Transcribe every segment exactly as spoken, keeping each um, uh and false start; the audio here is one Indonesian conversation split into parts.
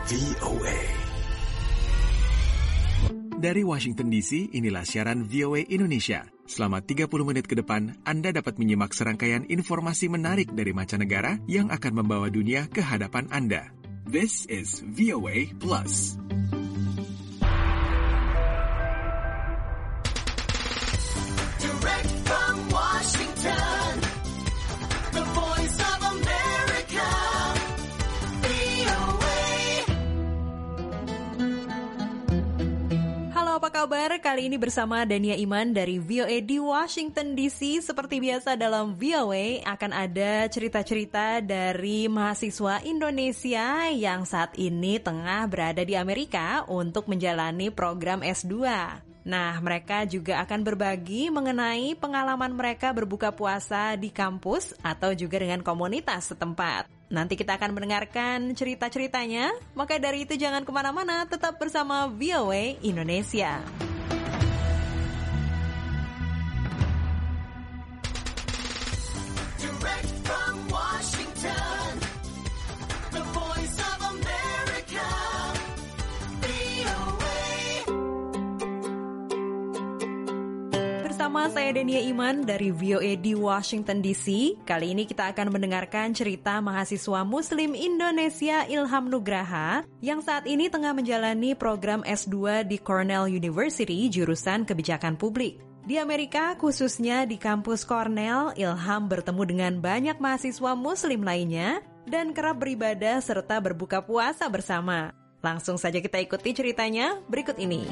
V O A. Dari Washington D C, inilah siaran V O A Indonesia. Selama tiga puluh menit ke depan, Anda dapat menyimak serangkaian informasi menarik dari mancanegara yang akan membawa dunia ke hadapan Anda. This is V O A Plus. Direct from Washington, the voice of America, V O A. Halo, apa kabar? Kali ini bersama Dania Iman dari V O A di Washington D C. Seperti biasa dalam V O A akan ada cerita-cerita dari mahasiswa Indonesia yang saat ini tengah berada di Amerika untuk menjalani program S dua. Nah, mereka juga akan berbagi mengenai pengalaman mereka berbuka puasa di kampus atau juga dengan komunitas setempat. Nanti kita akan mendengarkan cerita-ceritanya, maka dari itu jangan kemana-mana, tetap bersama V O A Indonesia. Direct from Washington, the voice of America, V O A. Bersama saya Dania Iman dari V O A di Washington D C. Kali ini kita akan mendengarkan cerita mahasiswa Muslim Indonesia Ilham Nugraha yang saat ini tengah menjalani program S dua di Cornell University jurusan Kebijakan Publik. Di Amerika, khususnya di kampus Cornell, Ilham bertemu dengan banyak mahasiswa Muslim lainnya dan kerap beribadah serta berbuka puasa bersama. Langsung saja kita ikuti ceritanya berikut ini.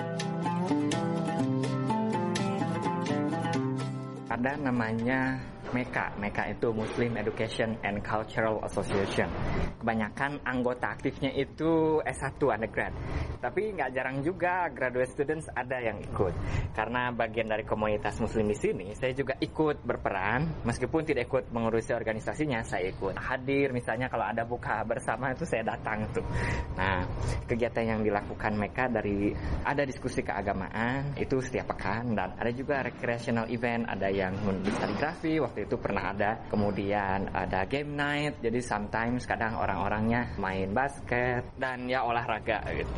Ada namanya MECA. MECA itu Muslim Education and Cultural Association. Kebanyakan anggota aktifnya itu S satu undergrad. Tapi nggak jarang juga graduate students ada yang ikut. Karena bagian dari komunitas Muslim di sini, saya juga ikut berperan. Meskipun tidak ikut mengurusi organisasinya, saya ikut hadir. Misalnya kalau ada buka bersama itu saya datang tuh. Nah, kegiatan yang dilakukan MECA dari ada diskusi keagamaan itu setiap pekan, dan ada juga recreational event, ada yang menulis kaligrafi, waktu itu pernah ada, kemudian ada game night, jadi sometimes kadang orang-orangnya main basket dan ya olahraga gitu.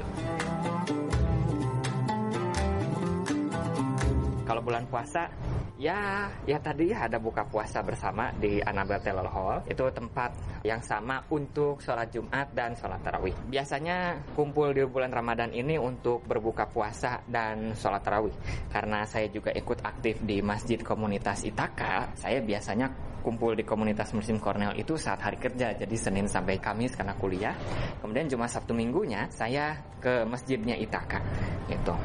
Kalau bulan puasa, ya, ya tadi ada buka puasa bersama di Annabelle Taylor Hall. Itu tempat yang sama untuk sholat Jumat dan sholat tarawih. Biasanya kumpul di bulan Ramadan ini untuk berbuka puasa dan sholat tarawih. Karena saya juga ikut aktif di masjid komunitas Ithaka, saya biasanya kumpul di komunitas Muslim Cornell itu saat hari kerja, jadi Senin sampai Kamis karena kuliah. Kemudian Jumat Sabtu Minggunya saya ke masjidnya Ithaka gitu.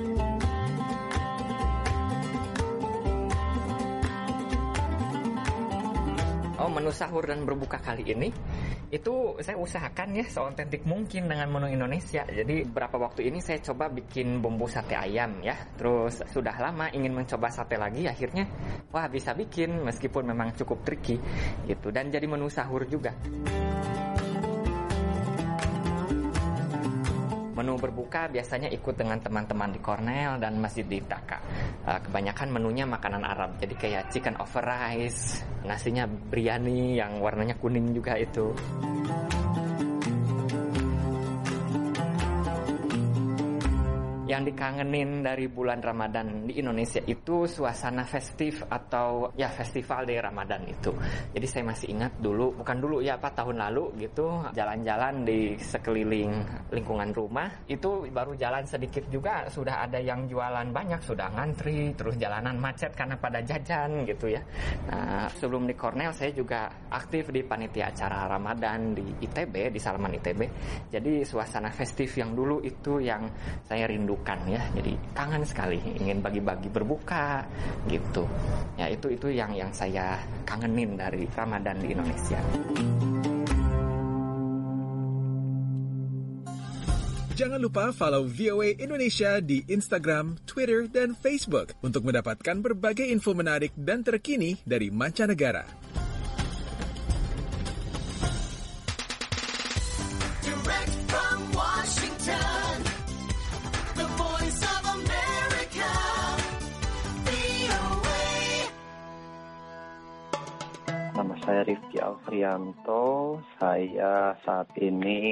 Oh, menu sahur dan berbuka kali ini itu saya usahakan ya seotentik mungkin dengan menu Indonesia. Jadi beberapa waktu ini saya coba bikin bumbu sate ayam ya. Terus sudah lama ingin mencoba sate lagi, akhirnya wah bisa bikin meskipun memang cukup tricky gitu, dan jadi menu sahur juga. Menu berbuka biasanya ikut dengan teman-teman di Cornell dan masjid di Ithaka. Uh, kebanyakan menunya makanan Arab, jadi kayak chicken over rice, nasinya biryani yang warnanya kuning juga itu. Yang dikangenin dari bulan Ramadan di Indonesia itu suasana festif atau ya festival dari Ramadan itu. Jadi saya masih ingat dulu, bukan dulu ya apa tahun lalu gitu, jalan-jalan di sekeliling lingkungan rumah itu baru jalan sedikit juga sudah ada yang jualan banyak, sudah ngantri, terus jalanan macet karena pada jajan gitu ya. Nah, sebelum di Cornell saya juga aktif di panitia acara Ramadan di I T B, di Salman I T B. Jadi suasana festif yang dulu itu yang saya rindu kan ya, jadi kangen sekali, ingin bagi-bagi berbuka gitu ya. Itu itu yang yang saya kangenin dari Ramadan di Indonesia. Jangan lupa follow V O A Indonesia di Instagram, Twitter, dan Facebook untuk mendapatkan berbagai info menarik dan terkini dari mancanegara. Direct from Washington, the voice of America, V O A. Nama saya Rifki Alfrianto. Saya saat ini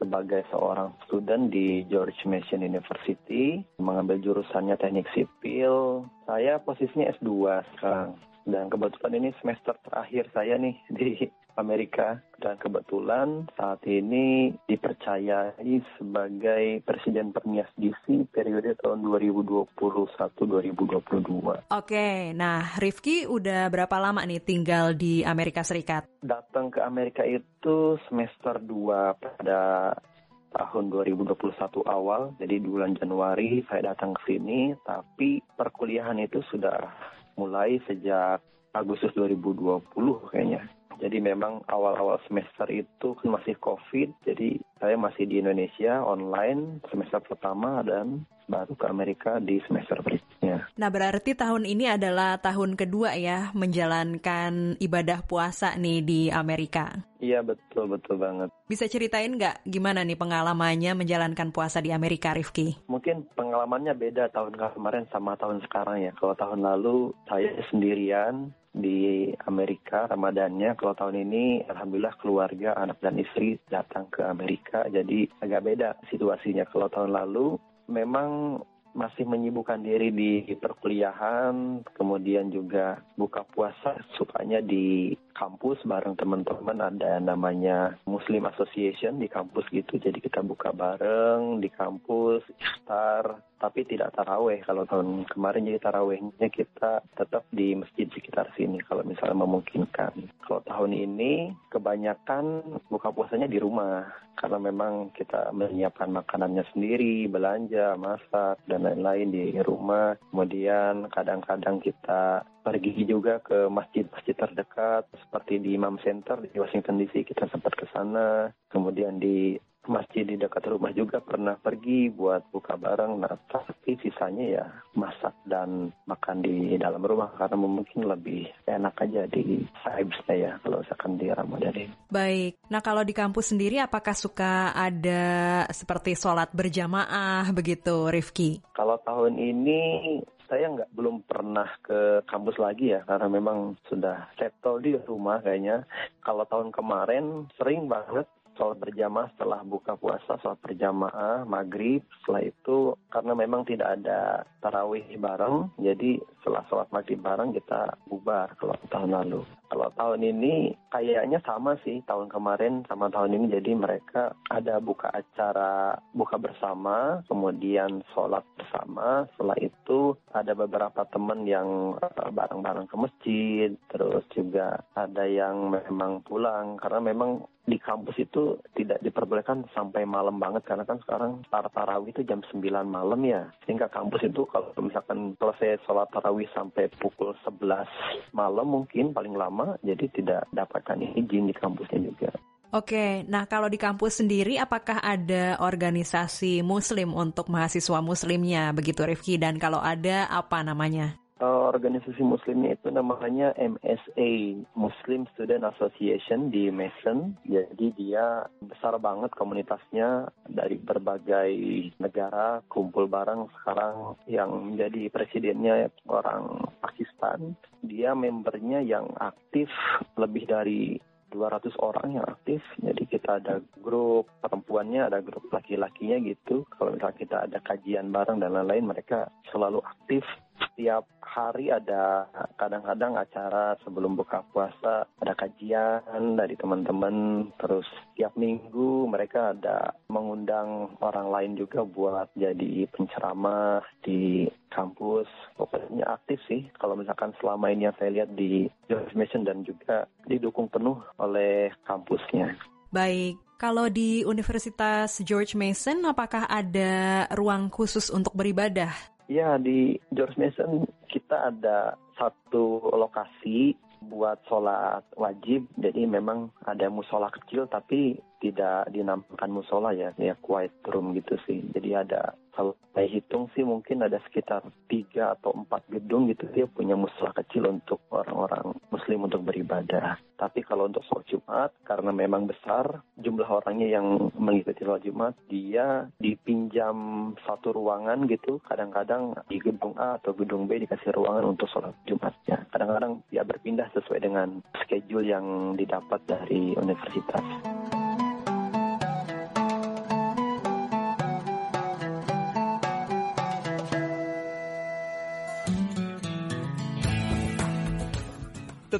sebagai seorang student di George Mason University, mengambil jurusannya teknik sipil. Saya posisinya S dua sekarang. Dan kebetulan ini semester terakhir saya nih di Amerika. Dan kebetulan saat ini dipercayai sebagai Presiden Pernias D C periode tahun dua ribu dua puluh satu sampai dua ribu dua puluh dua. Oke, nah Rifki udah berapa lama nih tinggal di Amerika Serikat? Datang ke Amerika itu semester dua pada tahun dua ribu dua puluh satu awal. Jadi di bulan Januari saya datang ke sini, tapi perkuliahan itu sudah mulai sejak Agustus dua ribu dua puluh kayaknya. Jadi memang awal-awal semester itu kan masih COVID, jadi saya masih di Indonesia online semester pertama dan baru ke Amerika di semester berikutnya. Nah berarti tahun ini adalah tahun kedua ya menjalankan ibadah puasa nih di Amerika. Iya betul-betul banget. Bisa ceritain nggak gimana nih pengalamannya menjalankan puasa di Amerika, Rifki? Mungkin pengalamannya beda tahun kemarin sama tahun sekarang ya. Kalau tahun lalu saya sendirian di Amerika Ramadannya. Kalau tahun ini alhamdulillah keluarga, anak dan istri datang ke Amerika. Jadi agak beda situasinya. Kalau tahun lalu memang masih menyibukkan diri di perkuliahan, kemudian juga buka puasa sukanya di kampus bareng teman-teman, ada namanya Muslim Association di kampus gitu, jadi kita buka bareng di kampus, iftar, tapi tidak taraweh. Kalau tahun kemarin jadi tarawehnya kita tetap di masjid sekitar sini kalau misalnya memungkinkan. Kalau tahun ini kebanyakan buka puasanya di rumah, karena memang kita menyiapkan makanannya sendiri, belanja, masak, dan lain-lain di rumah. Kemudian kadang-kadang kita pergi juga ke masjid-masjid terdekat, seperti di Imam Center di Washington D C kita sempat ke sana. Kemudian di masjid di dekat rumah juga pernah pergi buat buka bareng. Nah, tapi sisanya ya masak dan makan di dalam rumah karena mungkin lebih enak aja di vibes-nya ya kalau misalkan di Ramadan ini. Baik, nah kalau di kampus sendiri apakah suka ada seperti sholat berjamaah begitu, Rifki? Kalau tahun ini saya nggak belum pernah ke kampus lagi ya, karena memang sudah settle di rumah kayaknya. Kalau tahun kemarin sering banget sholat berjamaah setelah buka puasa, sholat berjamaah maghrib. Setelah itu karena memang tidak ada tarawih bareng, jadi setelah sholat maghrib bareng kita bubar kalau tahun lalu. Kalau tahun ini kayaknya sama sih, tahun kemarin sama tahun ini, jadi mereka ada buka acara buka bersama, kemudian sholat bersama. Setelah itu ada beberapa teman yang uh, bareng-bareng ke masjid, terus juga ada yang memang pulang, karena memang di kampus itu tidak diperbolehkan sampai malam banget, karena kan sekarang start tarawih itu jam sembilan malam ya, sehingga kampus itu kalau misalkan selesai sholat tarawih sampai pukul sebelas malam mungkin paling lama, jadi tidak dapatkan izin di kampusnya juga. Oke, nah kalau di kampus sendiri apakah ada organisasi muslim untuk mahasiswa muslimnya begitu, Rifki? Dan kalau ada, apa namanya? Organisasi muslimnya itu namanya M S A, Muslim Student Association di Mason. Jadi dia besar banget komunitasnya, dari berbagai negara kumpul bareng. Sekarang yang menjadi presidennya orang Pakistan. Dia membernya yang aktif lebih dari dua ratus orang yang aktif. Jadi kita ada grup perempuannya, ada grup laki-lakinya gitu. Kalau misalnya kita ada kajian bareng dan lain-lain, mereka selalu aktif. Setiap hari ada kadang-kadang acara sebelum buka puasa, ada kajian dari teman-teman. Terus setiap minggu mereka ada mengundang orang lain juga buat jadi penceramah di kampus. Pokoknya aktif sih. Kalau misalkan selama ini yang saya lihat di George Mason, dan juga didukung penuh oleh kampusnya. Baik, kalau di Universitas George Mason apakah ada ruang khusus untuk beribadah? Ya, di George Mason kita ada satu lokasi buat sholat wajib. Jadi memang ada musola kecil tapi tidak dinamakan musola ya, ya quiet room gitu sih. Jadi ada, kalau saya hitung sih mungkin ada sekitar tiga atau empat gedung gitu, dia punya musola kecil untuk orang-orang muslim untuk beribadah. Tapi kalau untuk sholat Jumat, karena memang besar jumlah orangnya yang mengikuti sholat Jumat, dia dipinjam satu ruangan gitu. Kadang-kadang di gedung A atau gedung B dikasih ruangan untuk sholat Jumatnya. Kadang-kadang dia berpindah sesuai dengan schedule yang didapat dari universitas.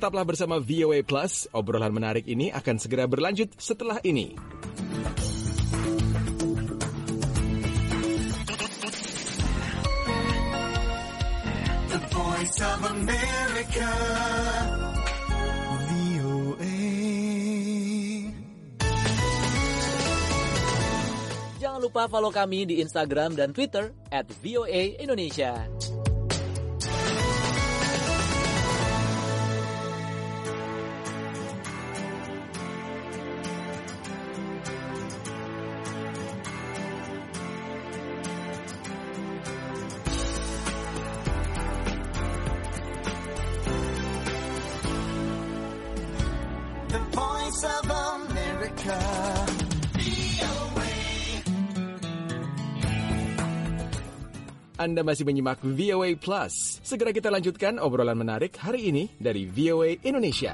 Tetaplah bersama V O A Plus, obrolan menarik ini akan segera berlanjut setelah ini. The Voice of America. V O A. Jangan lupa follow kami di Instagram dan Twitter at V O A Indonesia. The Voice of America. Anda masih menyimak V O A Plus. Segera kita lanjutkan obrolan menarik hari ini dari V O A Indonesia.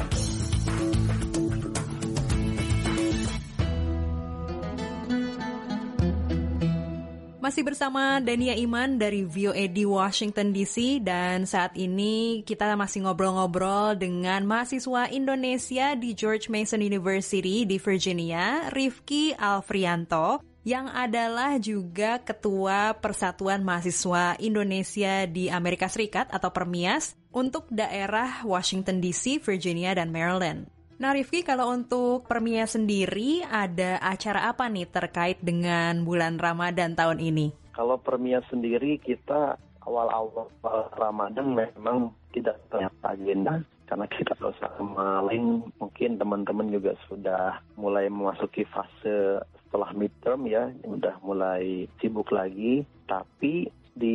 Masih bersama Dania Iman dari V O A di Washington D C, dan saat ini kita masih ngobrol-ngobrol dengan mahasiswa Indonesia di George Mason University di Virginia, Rifki Alfrianto, yang adalah juga Ketua Persatuan Mahasiswa Indonesia di Amerika Serikat atau Permias untuk daerah Washington D C, Virginia, dan Maryland. Nah Rifki, kalau untuk Permias sendiri ada acara apa nih terkait dengan bulan Ramadan tahun ini? Kalau Permias sendiri kita awal-awal Ramadan memang tidak ternyata agenda. Karena kita sama lain mungkin teman-teman juga sudah mulai memasuki fase setelah midterm ya, udah mulai sibuk lagi. Tapi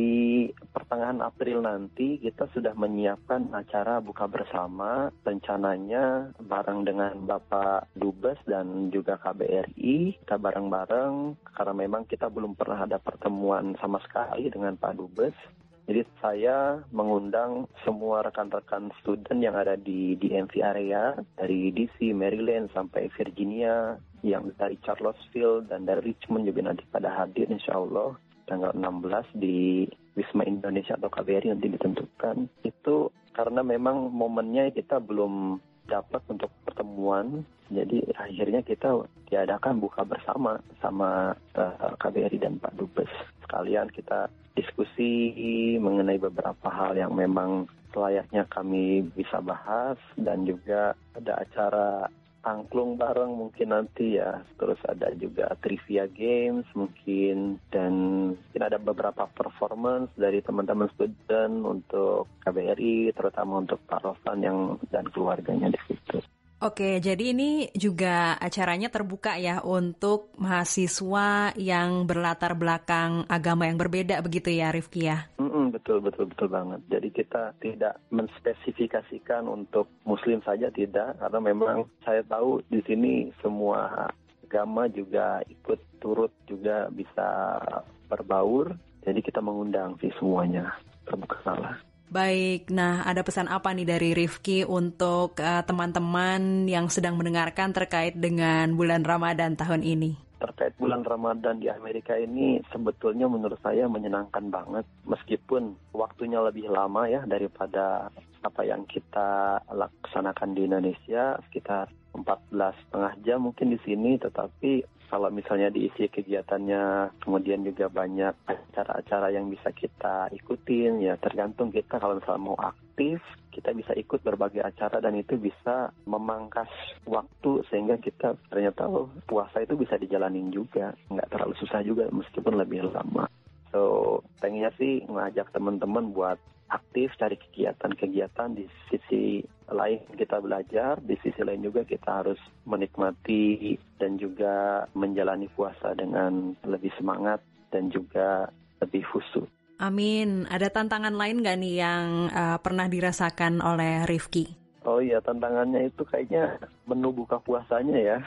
di pertengahan April nanti kita sudah menyiapkan acara buka bersama, rencananya bareng dengan Bapak Dubes dan juga K B R I. Kita bareng-bareng karena memang kita belum pernah ada pertemuan sama sekali dengan Pak Dubes. Jadi saya mengundang semua rekan-rekan student yang ada di D M V area, dari D C, Maryland, sampai Virginia, yang dari Charlottesville dan dari Richmond juga nanti pada hadir insya Allah tanggal enam belas di Wisma Indonesia atau K B R I nanti ditentukan. Itu karena memang momennya kita belum dapat untuk pertemuan, jadi akhirnya kita diadakan buka bersama sama uh, K B R I dan Pak Dubes. Sekalian kita diskusi mengenai beberapa hal yang memang selayaknya kami bisa bahas, dan juga ada acara angklung bareng mungkin nanti ya, terus ada juga trivia games mungkin, dan mungkin ada beberapa performance dari teman-teman student untuk K B R I, terutama untuk Pak Rofan yang dan keluarganya di situ. Oke, jadi ini juga acaranya terbuka ya untuk mahasiswa yang berlatar belakang agama yang berbeda begitu ya Rifki ya? Mm-mm, betul, betul, betul banget. Jadi kita tidak menspesifikasikan untuk Muslim saja, tidak. Karena memang saya tahu di sini semua agama juga ikut turut juga bisa berbaur. Jadi kita mengundang sih semuanya, terbuka salah. Baik, nah ada pesan apa nih dari Rifki untuk uh, teman-teman yang sedang mendengarkan terkait dengan bulan Ramadan tahun ini? Terkait bulan Ramadan di Amerika ini sebetulnya menurut saya menyenangkan banget, meskipun waktunya lebih lama ya daripada apa yang kita laksanakan di Indonesia, sekitar empat belas setengah jam mungkin di sini, tetapi kalau misalnya diisi kegiatannya, kemudian juga banyak acara-acara yang bisa kita ikutin, ya tergantung kita kalau misalnya mau aktif, kita bisa ikut berbagai acara dan itu bisa memangkas waktu sehingga kita ternyata oh, puasa itu bisa dijalanin juga, nggak terlalu susah juga meskipun lebih lama. So, pengennya sih ngajak teman-teman buat aktif, cari kegiatan-kegiatan. Di sisi lain kita belajar, di sisi lain juga kita harus menikmati dan juga menjalani puasa dengan lebih semangat dan juga lebih khusyuk. Amin. Ada tantangan lain nggak nih yang uh, pernah dirasakan oleh Rifki? Oh iya, tantangannya itu kayaknya menu buka puasanya ya.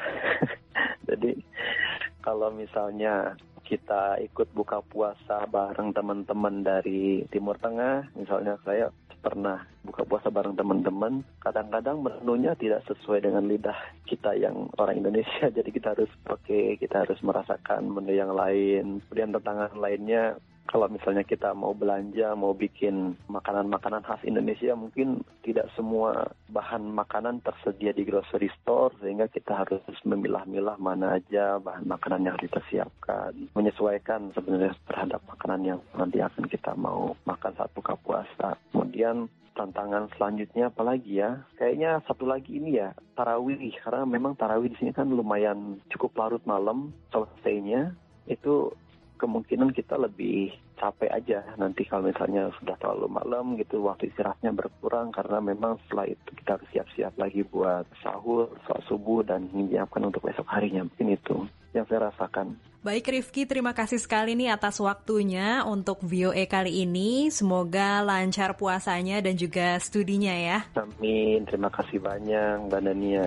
Jadi kalau misalnya kita ikut buka puasa bareng teman-teman dari Timur Tengah, misalnya saya pernah buka puasa bareng teman-teman, kadang-kadang menunya tidak sesuai dengan lidah kita yang orang Indonesia, jadi kita harus oke, okay, kita harus merasakan menu yang lain. Kemudian tantangan lainnya, kalau misalnya kita mau belanja, mau bikin makanan-makanan khas Indonesia, mungkin tidak semua bahan makanan tersedia di grocery store, sehingga kita harus memilah-milah mana aja bahan makanan yang kita siapkan, menyesuaikan sebenarnya terhadap makanan yang nanti akan kita mau makan saat buka puasa. Kemudian tantangan selanjutnya apalagi ya? Kayaknya satu lagi ini ya, tarawih, karena memang tarawih di sini kan lumayan cukup larut malam selesainya. Itu kemungkinan kita lebih capek aja nanti kalau misalnya sudah terlalu malam gitu, waktu istirahatnya berkurang, karena memang setelah itu kita harus siap-siap lagi buat sahur, sholat subuh, dan menyiapkan untuk besok harinya. Mungkin itu yang saya rasakan. Baik Rifki, terima kasih sekali nih atas waktunya untuk V O A kali ini. Semoga lancar puasanya dan juga studinya ya. Amin, terima kasih banyak Mbak Dania.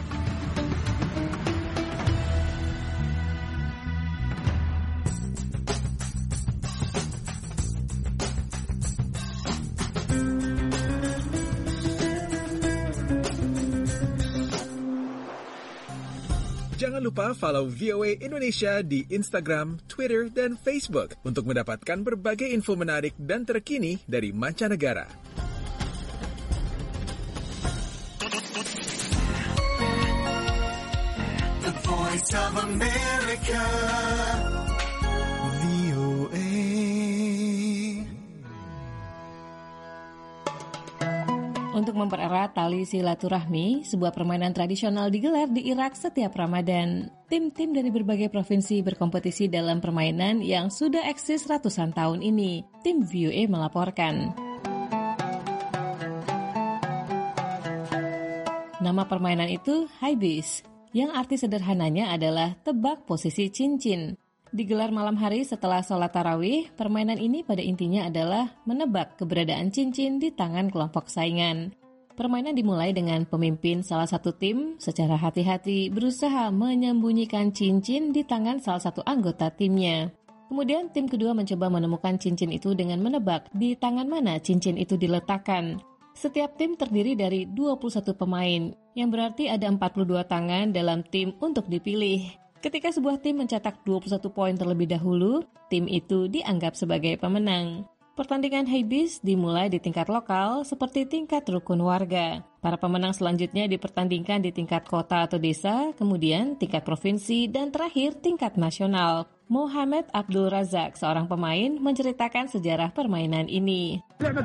Jangan lupa follow V O A Indonesia di Instagram, Twitter, dan Facebook untuk mendapatkan berbagai info menarik dan terkini dari mancanegara. The Voice of America, V O A. Untuk mempererat tali silaturahmi, sebuah permainan tradisional digelar di Irak setiap Ramadan. Tim-tim dari berbagai provinsi berkompetisi dalam permainan yang sudah eksis ratusan tahun ini. Tim V O A melaporkan. Nama permainan itu Haibis, yang arti sederhananya adalah tebak posisi cincin. Digelar malam hari setelah sholat tarawih, permainan ini pada intinya adalah menebak keberadaan cincin di tangan kelompok saingan. Permainan dimulai dengan pemimpin salah satu tim secara hati-hati berusaha menyembunyikan cincin di tangan salah satu anggota timnya. Kemudian tim kedua mencoba menemukan cincin itu dengan menebak di tangan mana cincin itu diletakkan. Setiap tim terdiri dari dua puluh satu pemain, yang berarti ada empat puluh dua tangan dalam tim untuk dipilih. Ketika sebuah tim mencetak dua puluh satu poin terlebih dahulu, tim itu dianggap sebagai pemenang. Pertandingan Haibis dimulai di tingkat lokal seperti tingkat rukun warga. Para pemenang selanjutnya dipertandingkan di tingkat kota atau desa, kemudian tingkat provinsi, dan terakhir tingkat nasional. Muhammad Abdul Razak, seorang pemain, menceritakan sejarah permainan ini.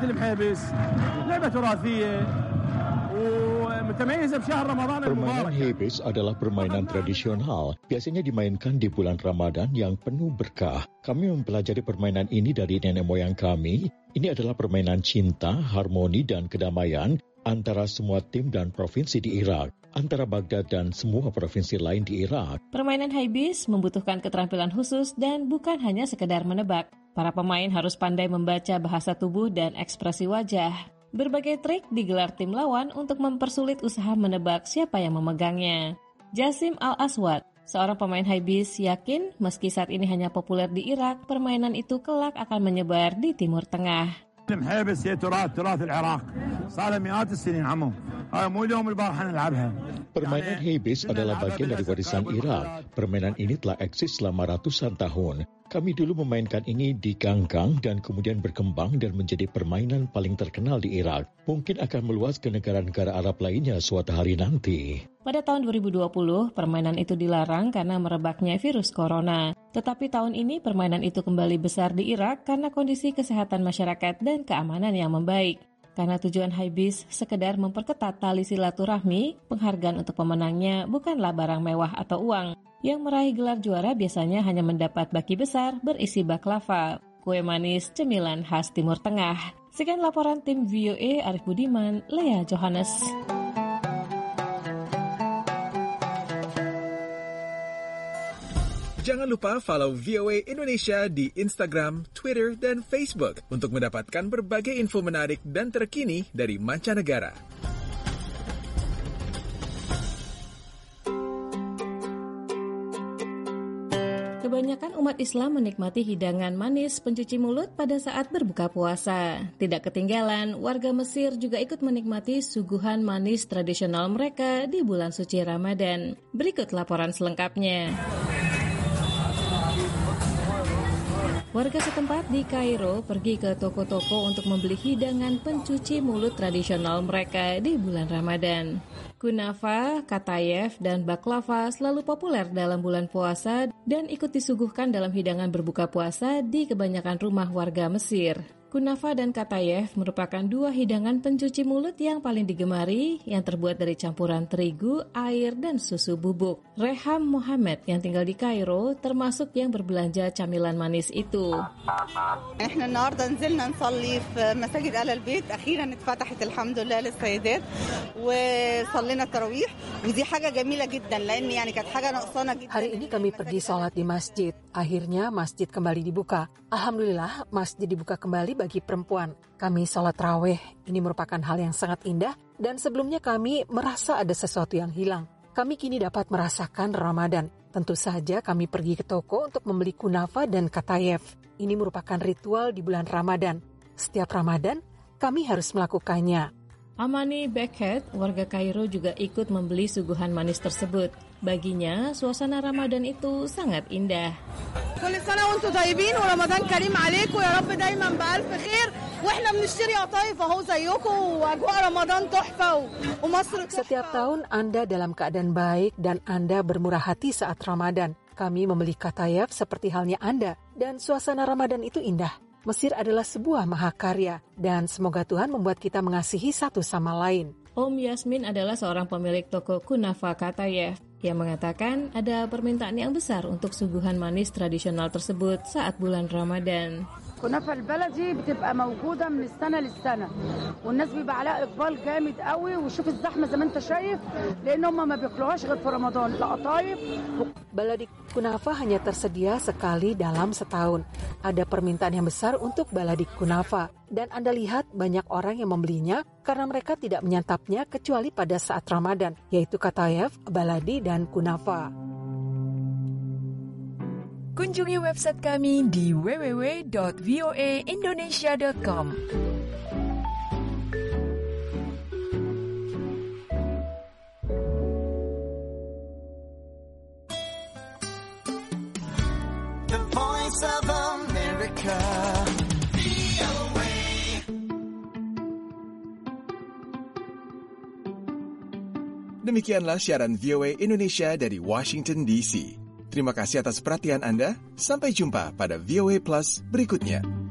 Permainan Haibis adalah permainan tradisional, biasanya dimainkan di bulan Ramadan yang penuh berkah. Kami mempelajari permainan ini dari nenek moyang kami. Ini adalah permainan cinta, harmoni, dan kedamaian antara semua tim dan provinsi di Irak, antara Baghdad dan semua provinsi lain di Irak. Permainan Haibis membutuhkan keterampilan khusus dan bukan hanya sekedar menebak. Para pemain harus pandai membaca bahasa tubuh dan ekspresi wajah. Berbagai trik digelar tim lawan untuk mempersulit usaha menebak siapa yang memegangnya. Jasim Al-Aswad, seorang pemain Haibis, yakin meski saat ini hanya populer di Irak, permainan itu kelak akan menyebar di Timur Tengah. Permainan Haibis adalah bagian dari warisan Irak. Permainan ini telah eksis selama ratusan tahun. Kami dulu memainkan ini di Ganggang dan kemudian berkembang dan menjadi permainan paling terkenal di Irak. Mungkin akan meluas ke negara-negara Arab lainnya suatu hari nanti. Pada tahun dua ribu dua puluh, permainan itu dilarang karena merebaknya virus corona. Tetapi tahun ini permainan itu kembali besar di Irak karena kondisi kesehatan masyarakat dan keamanan yang membaik. Karena tujuan Haibis sekedar memperketat tali silaturahmi, penghargaan untuk pemenangnya bukanlah barang mewah atau uang. Yang meraih gelar juara biasanya hanya mendapat baki besar berisi baklava, kue manis cemilan khas Timur Tengah. Sekian laporan tim V O A Arif Budiman, Lea Johannes. Jangan lupa follow V O A Indonesia di Instagram, Twitter, dan Facebook untuk mendapatkan berbagai info menarik dan terkini dari mancanegara. Kebanyakan umat Islam menikmati hidangan manis pencuci mulut pada saat berbuka puasa. Tidak ketinggalan, warga Mesir juga ikut menikmati suguhan manis tradisional mereka di bulan suci Ramadan. Berikut laporan selengkapnya. Warga setempat di Kairo pergi ke toko-toko untuk membeli hidangan pencuci mulut tradisional mereka di bulan Ramadan. Kunafa, katayef, dan baklava selalu populer dalam bulan puasa dan ikut disuguhkan dalam hidangan berbuka puasa di kebanyakan rumah warga Mesir. Kunafa dan katayef merupakan dua hidangan pencuci mulut yang paling digemari yang terbuat dari campuran terigu, air, dan susu bubuk. Reham Mohammed yang tinggal di Kairo termasuk yang berbelanja camilan manis itu. احنا النهارده نزلنا نصلي في مساجد آل البيت اخيرا اتفتحت الحمد لله للسيدات وصلينا التراويح ودي حاجه جميله جدا لان يعني كانت حاجه ناقصانا جدا. Hari ini kami pergi sholat di masjid. Akhirnya masjid kembali dibuka. Alhamdulillah masjid dibuka kembali bagi perempuan. Kami sholat raweh. Ini merupakan hal yang sangat indah dan sebelumnya kami merasa ada sesuatu yang hilang. Kami kini dapat merasakan Ramadan. Tentu saja kami pergi ke toko untuk membeli kunafa dan katayef. Ini merupakan ritual di bulan Ramadan. Setiap Ramadan, kami harus melakukannya. Amani Beckett, warga Kairo juga ikut membeli suguhan manis tersebut. Baginya, suasana Ramadan itu sangat indah. كل سنه وانتم طيبين ورمضان كريم عليكم يا رب دايما بألف خير واحنا بنشتري قطايف اهو زيكم واجواء رمضان تحفه ومصر تحفه. Setiap tahun Anda dalam keadaan baik dan Anda bermurah hati saat Ramadan. Kami membeli katayef seperti halnya Anda dan suasana Ramadan itu indah. Mesir adalah sebuah mahakarya dan semoga Tuhan membuat kita mengasihi satu sama lain. Om Yasmin adalah seorang pemilik toko kunafa katayef yang mengatakan ada permintaan yang besar untuk suguhan manis tradisional tersebut saat bulan Ramadan. كنافة البلدي بتبقى موجودة من السنة للسنة والناس بيبقى عليها إقبال جامد قوي وشوف الزحمة زي ما انت شايف لأن هم ما بياكلوهاش غير في رمضان القطايف. Baladi kunafa hanya tersedia sekali dalam setahun. Ada permintaan yang besar untuk baladi kunafa dan Anda lihat banyak orang yang membelinya karena mereka tidak menyantapnya kecuali pada saat Ramadan, yaitu katayef, baladi, dan kunafa. Kunjungi website kami di w w w dot voa indonesia dot com. The Voice of America. Demikianlah siaran V O A Indonesia dari Washington D C. Terima kasih atas perhatian Anda. Sampai jumpa pada V O A Plus berikutnya.